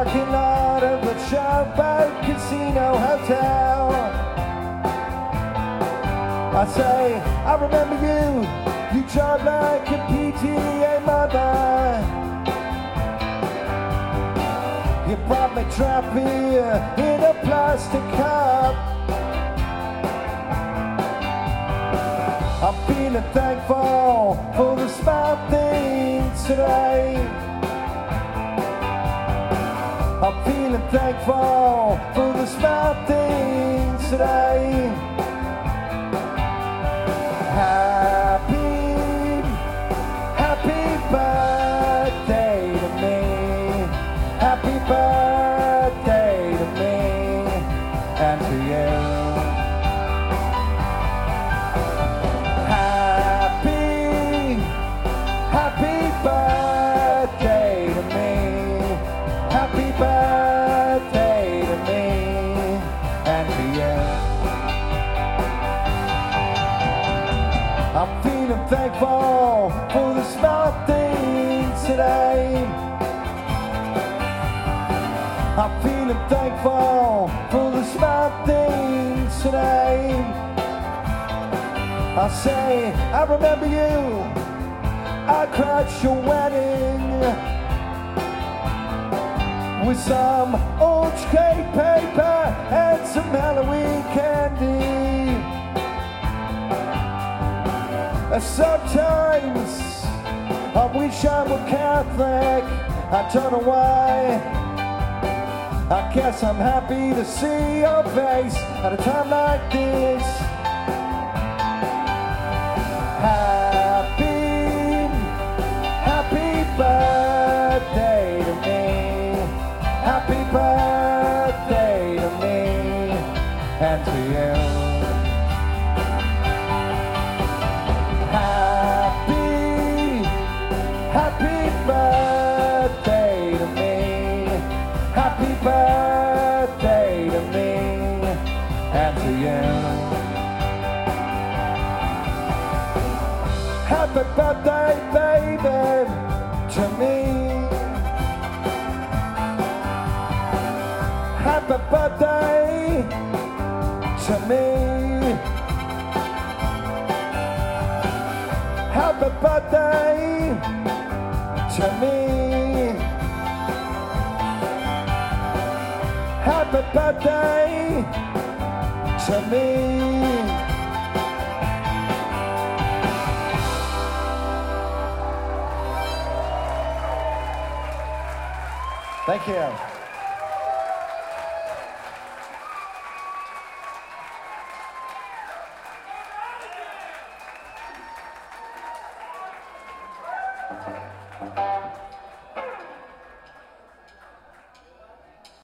parking lot of the Showboat Casino Hotel. I say, I remember you, you drive like a PTA mother. You brought me draft beer in a plastic cup. I'm feeling thankful for the small things today. I'm feeling thankful for the small things today. Happy birthday to me. Happy birthday to me and to you. Happy birthday to me. Happy birthday to me and to you. I'm feeling thankful for the small things today. I'm feeling thankful for the small things today. I say, I remember you, I crashed your wedding with some orange cake paper and some Halloween candy. Sometimes I wish I were Catholic, I don't know why. I guess I'm happy to see your face at a time like this. Happy birthday to me. Happy birthday to me and to you. Happy birthday to me. Happy birthday to me and to you. Happy birthday, baby, to me. Happy birthday to me. Happy birthday to me. Happy birthday to me. Thank you.